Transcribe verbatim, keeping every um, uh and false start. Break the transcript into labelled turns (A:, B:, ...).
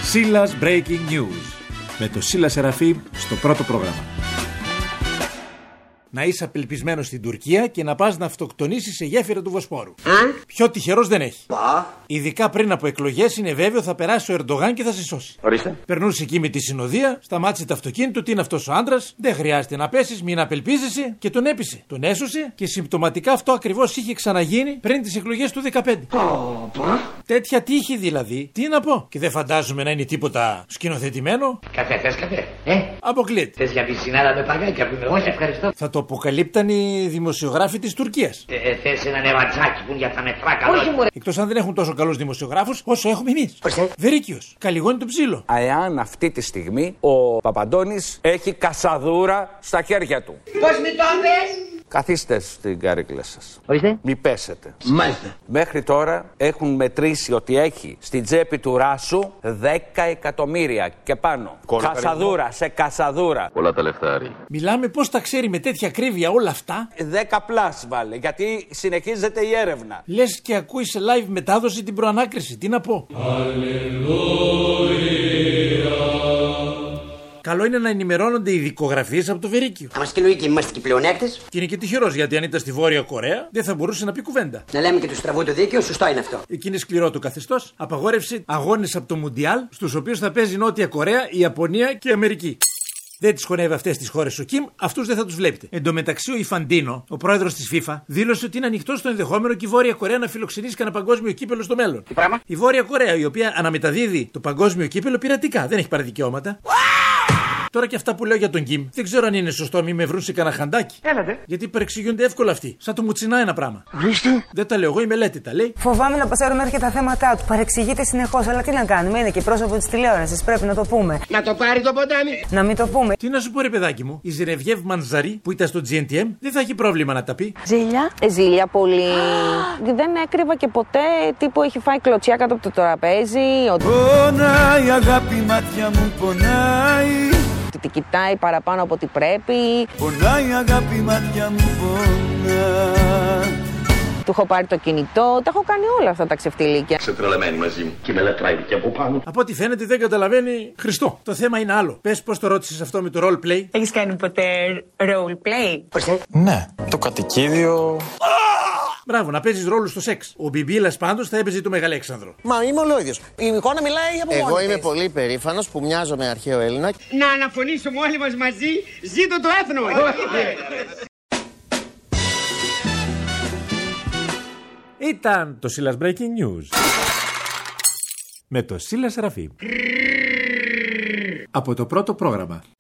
A: Σίλας Breaking News με το Σίλα Σεραφείμ στο πρώτο πρόγραμμα. Να είσαι απελπισμένος στην Τουρκία και να πας να αυτοκτονήσεις σε γέφυρα του Βοσπόρου. Α? Πιο τυχερός δεν έχει. Α? Ειδικά πριν από εκλογές είναι βέβαιο θα περάσει ο Ερντογάν και θα σε σώσει. Ορίστε. Περνούσε εκεί με τη συνοδεία, σταμάτησε το αυτοκίνητο, τι είναι αυτός ο άντρας, δεν χρειάζεται να πέσεις, μην απελπίζεσαι και τον έπεισε. Τον έσωσε και συμπτωματικά αυτό ακριβώς είχε ξαναγίνει πριν τις εκλογές του δεκαπέντε. Oh, τέτοια τύχη δηλαδή, τι να πω. Και δεν φαντάζομαι να είναι τίποτα σκηνοθετημένο.
B: Καφέ, θες καφέ, ε?
A: Αποκλείται.
B: Θες για πισινάδα με παγάκια που είμαι, όχι ευχαριστώ.
A: Θα το αποκαλύπταν οι δημοσιογράφοι της Τουρκίας.
B: Ε, ε, θες ένα νεβατζάκι που είναι για τα μετρά καλό.
A: Εκτός αν δεν έχουν τόσο καλούς δημοσιογράφους όσο έχουμε εμείς. Βερίκιος, καλυγόνι το ψήλο.
C: Εάν αυτή τη στιγμή ο Παπαντώνης έχει κασαδούρα στα χέρια του.
B: Πώς μη το πες?
C: Καθίστε στην καρέκλα σας.
B: Ορίστε.
C: Μη πέσετε.
B: Μάλιστα.
C: Μέχρι τώρα έχουν μετρήσει ότι έχει στην τσέπη του Ράσου δέκα εκατομμύρια και πάνω. Κόλλα κασαδούρα σε κασαδούρα.
D: Πολλά τα λεφτάρι.
A: Μιλάμε πώς τα ξέρει με τέτοια ακρίβεια όλα αυτά.
C: δέκα πλάς βάλε, γιατί συνεχίζεται η έρευνα.
A: Λες και ακούει σε live μετάδοση την προανάκριση. Τι να πω. Καλό είναι να ενημερώνονται οι δικογραφίες από το Βερίκιο.
E: Θα μας και λογική, είμαστε και πλεονέκτες.
A: Και είναι και τυχερός, γιατί αν ήταν στη Βόρεια Κορέα δεν θα μπορούσε να πει κουβέντα.
E: Να λέμε και του στραβού το δίκαιο, σωστό είναι αυτό.
A: Εκεί είναι σκληρό το καθεστώς. Απαγόρευσε αγώνες από το Μουντιάλ, στους οποίους θα παίζει Νότια Κορέα, η Ιαπωνία και η Αμερική. Δεν τις χωνεύει αυτές τις χώρες ο Κιμ, αυτούς δεν θα τους βλέπετε. Εν τω μεταξύ, ο Ιφαντίνο, ο πρόεδρος της FIFA, δήλωσε ότι είναι ανοιχτό στο ενδεχόμενο και η Βόρεια Κορέα να φιλοξενήσει κανένα παγκόσμιο κύπελο στο μέλλον.
B: Τι πράγμα?
A: Η Βόρεια Κορέα, η οποία αναμεταδίδει το παγκόσμιο κύπελο πειρατικά, δεν έχει πάρει δικαιώματα. Τώρα και αυτά που λέω για τον Κιμ, δεν ξέρω αν είναι σωστό, μην με βρουν σε κανένα χαντάκι.
B: Έλατε.
A: Γιατί παρεξηγούνται εύκολα αυτοί. Σαν το μουτσινά ένα πράγμα.
F: Ορίστε.
A: Δεν τα λέω εγώ, η μελέτη τα λέει.
G: Φοβάμαι να πασάρουμε έρχεται τα θέματα του. Παρεξηγείται συνεχώς, αλλά τι να κάνουμε, είναι και πρόσωπο της τηλεόρασης. Πρέπει να το πούμε.
B: Να το πάρει το ποτάμι.
G: Να μην το πούμε.
A: Τι να σου πω, ρε παιδάκι μου, η Ζενεβιέβ Μανζαρή που ήταν στο τζι εν τι εμ δεν θα έχει πρόβλημα να τα πει.
H: Ζήλια. Ε, ζήλια πολύ. Δεν έκρυβα και ποτέ τύπου έχει φάει κλωτσιά κάτω από το τραπέζι.
F: Πονάει αγάπη, μάτια μου πονάει.
H: Ότι τη κοιτάει παραπάνω από ό,τι πρέπει.
F: Πονάει αγάπη, μάτια μου πονάει.
H: Του έχω πάρει το κινητό, τα έχω κάνει όλα αυτά τα ξεφτιλίκια.
D: Ξετρελαμένη μαζί μου και με λατράει και από πάνω.
A: Από ό,τι φαίνεται δεν καταλαβαίνει Χριστό. Το θέμα είναι άλλο. Πες πώς το ρώτησες αυτό με το role play.
G: Έχεις κάνει ποτέ role play?
I: Ναι, το κατοικίδιο.
A: Μπράβο, να παίζεις ρόλους στο σεξ. Ο Μπιμπίλας πάντως θα έπαιζε το Μεγαλέξανδρο.
E: Μα είμαι ολόιδιος. Η εικόνα μιλάει από μόνη.
J: Εγώ είμαι πολύ περήφανος που μοιάζω με αρχαίο Έλληνα.
B: Να αναφωνήσουμε όλοι μας μαζί, ζήτω το έθνο.
A: Ήταν το Σίλας Breaking News με το Σίλα Σεραφείμ από το πρώτο πρόγραμμα.